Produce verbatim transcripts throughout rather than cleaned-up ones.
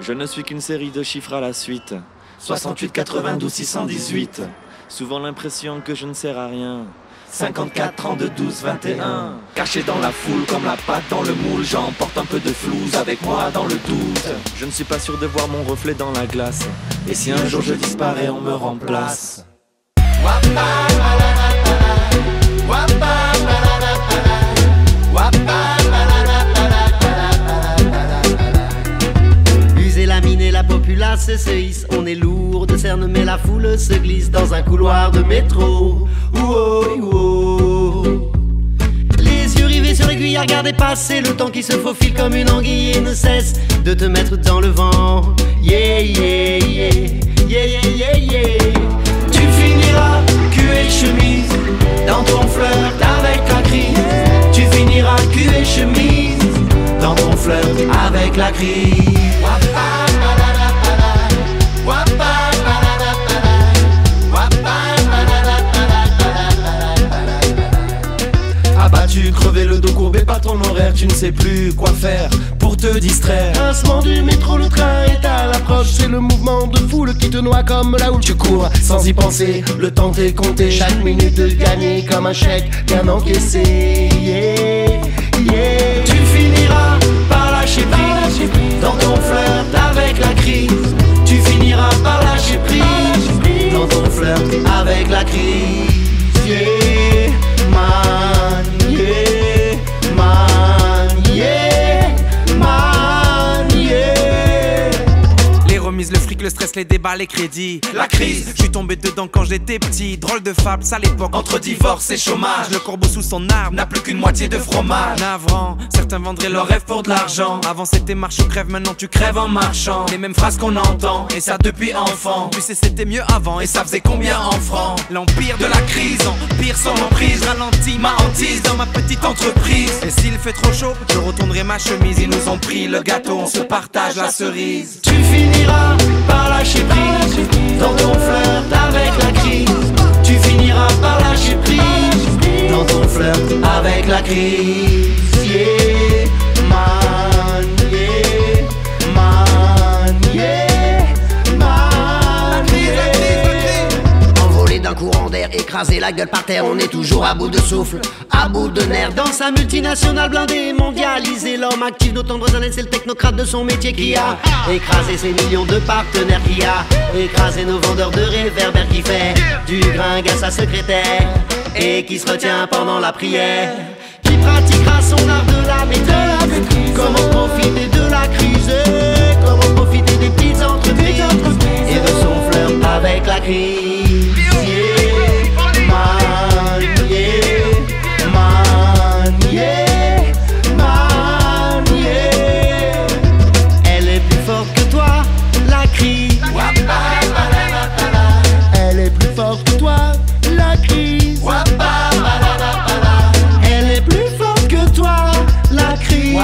Je ne suis qu'une série de chiffres à la suite. soixante-huit, quatre-vingt-douze, six cent dix-huit. Souvent l'impression que je ne sers à rien. cinquante-quatre, trente-deux, douze, vingt et un. Caché dans la foule comme la pâte dans le moule, j'emporte un peu de flouze avec moi dans le doute. Je ne suis pas sûr de voir mon reflet dans la glace. Et si un jour je disparais, on me remplace. User la mine et la populace se hisse. On est lourd de cernes mais la foule se glisse dans un couloir de métro. Ouo, ouo. Les yeux rivés sur l'aiguille à regarder passer le temps qui se faufile comme une anguille et ne cesse de te mettre dans le vent. Yeah, yeah, yeah, yeah, yeah, yeah, yeah. Tu finiras cul et chemise dans ton flirt avec la crise. Tu finiras cul et chemise dans ton flirt avec la crise. Abattu, crevé le dos courbé par ton horaire, tu ne sais plus quoi faire pour te distraire. Pincement du métro, le train est à l'approche. C'est le mouvement de foule qui te noie comme là où tu cours sans y penser. Le temps t'est compté, chaque minute de gagner comme un chèque bien encaissé. Yeah, yeah. Tu finiras par lâcher prise dans ton flirt avec la crise. Tu finiras par lâcher prise dans ton flirt avec la crise. Yeah, man, yeah, man, yeah, man, yeah. Les remises, le fric, le stress, les débats, les crédits. La crise, je suis tombé dedans quand j'étais petit. Drôle de fable, ça l'époque. Entre divorce et chômage, Le corbeau sous son arbre n'a plus qu'une moitié de fromage. Navrant, certains vendraient leur rêve pour de l'argent. Avant c'était marche ou crève, maintenant tu crèves en marchant. Les mêmes phrases qu'on entend, et ça depuis enfant. Tu sais c'était mieux avant Et ça faisait combien en francs? L'empire de la crise, empire sans emprise. Ralentis ma hantise dans ma petite entreprise. Et s'il fait trop chaud, je retournerai ma chemise. Ils nous ont pris le gâteau, on se partage la cerise. Tu finiras par lâcher prise dans ton flirt avec la crise. Tu finiras par lâcher prise dans ton flirt avec la crise. Yeah, man, yeah, man, yeah, man, yeah. Envolé d'un courant d'air, écrasé la gueule par terre, on est toujours à bout de souffle, à bout de nerfs. Dans sa multinationale blindée, mondialisée, l'homme actif, nos tendres honnêtes, c'est le technocrate de son métier qui a écrasé ses millions de partenaires, qui a écrasé nos vendeurs de réverbères, qui fait du gringue à sa secrétaire et qui se retient pendant la prière, qui pratiquera son art de la maîtrise. Comment profiter de la crise, comment profiter des petites entreprises et de son flirt avec la crise. Yeah, man, yeah, man, yeah, man, yeah. Elle est plus forte que toi, la crise. Elle est plus forte que toi, la crise. Elle est plus forte que toi, la crise.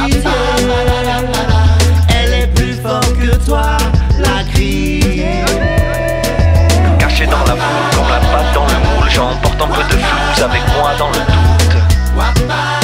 Elle est plus forte que toi, la crise. Caché dans la foule comme la pâte dans le moule, j'emporte un peu de flouze avec moi dans le doute.